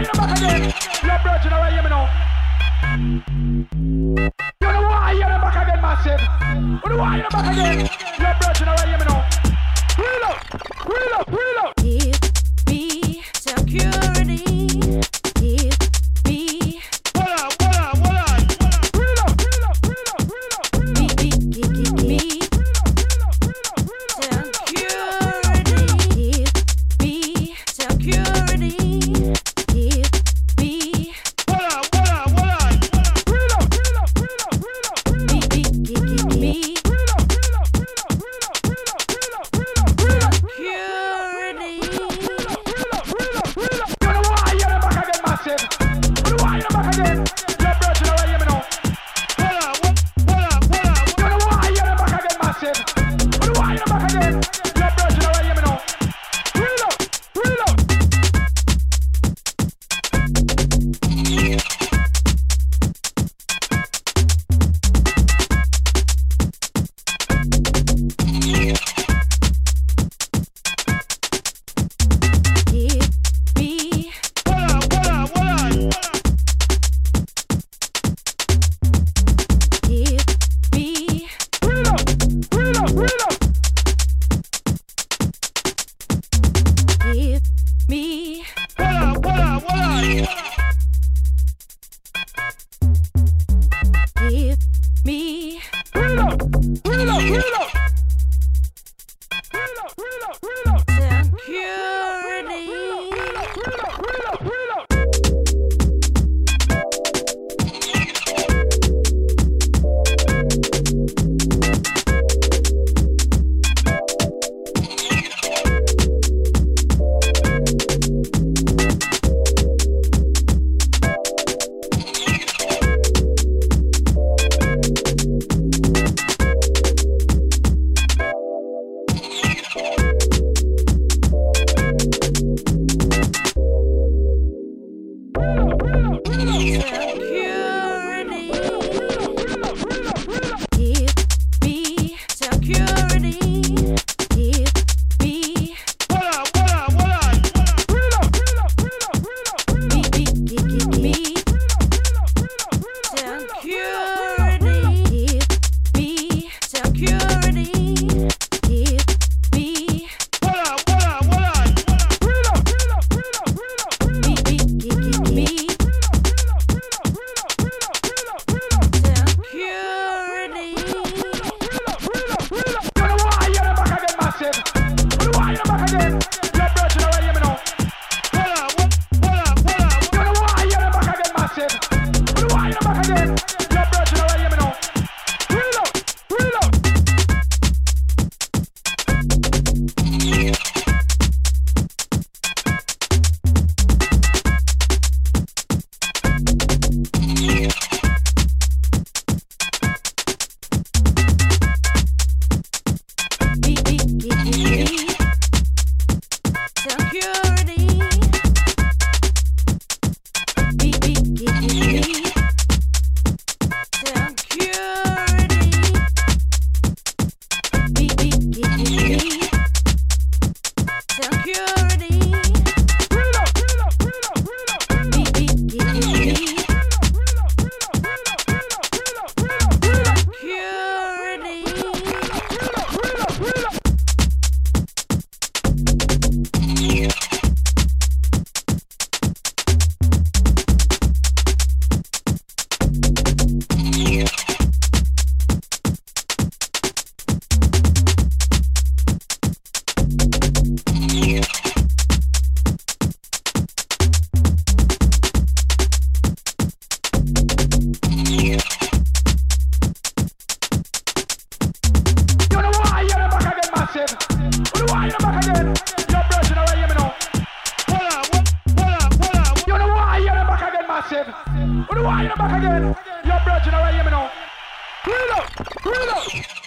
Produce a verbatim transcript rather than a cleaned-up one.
you back again? Your virgin, how are you now? You know why you're back again, massive? You know why you're back again? Your virgin, how are you now? Wheel up, wheel up, wheel up. Give me security. Give me. Hold on, hold on, hold on. Wheel up, wheel up, wheel up, wheel up. Give me. Give me security. Give me security. Give me. Hold on, hold on, hold on. Wheel up, wheel up, wheel up, wheel up. Give me. Give me. Wheel up, wheel up, wheel up, wheel up, wheel up, wheel up, wheel up, wheel up. Security. Wheel up, wheel up, wheel up. You know why you're back again, massive? You know why you're back again? Your virgin, how are you now? Hold on, hold on, hold on. You know why you're back again, massive? You know why you're back again? Your virgin, how are you now? Wheel up, wheel up. Give me. Hold on, hold on, hold on. Give me. Wheel up, wheel up, wheel up. Give me. Hold on, hold on, hold on. Give me. Wheel up, wheel up, wheel up. Wheel up, wheel up, wheel up. Security. Wheel up, wheel up, wheel up, wheel up. massive. What do I in the back again? Your virgin, how are you now? Wheel up, wheel up.